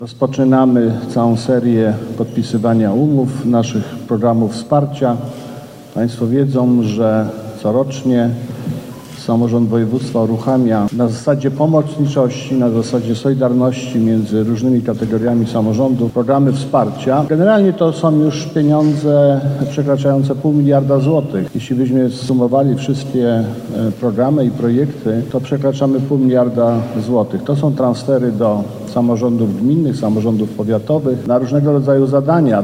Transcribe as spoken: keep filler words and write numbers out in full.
Rozpoczynamy całą serię podpisywania umów, naszych programów wsparcia. Państwo wiedzą, że corocznie samorząd województwa uruchamia na zasadzie pomocniczości, na zasadzie solidarności między różnymi kategoriami samorządów programy wsparcia. Generalnie to są już pieniądze przekraczające pół miliarda złotych. Jeśli byśmy zsumowali wszystkie programy i projekty, to przekraczamy pół miliarda złotych. To są transfery do samorządów gminnych, samorządów powiatowych na różnego rodzaju zadania.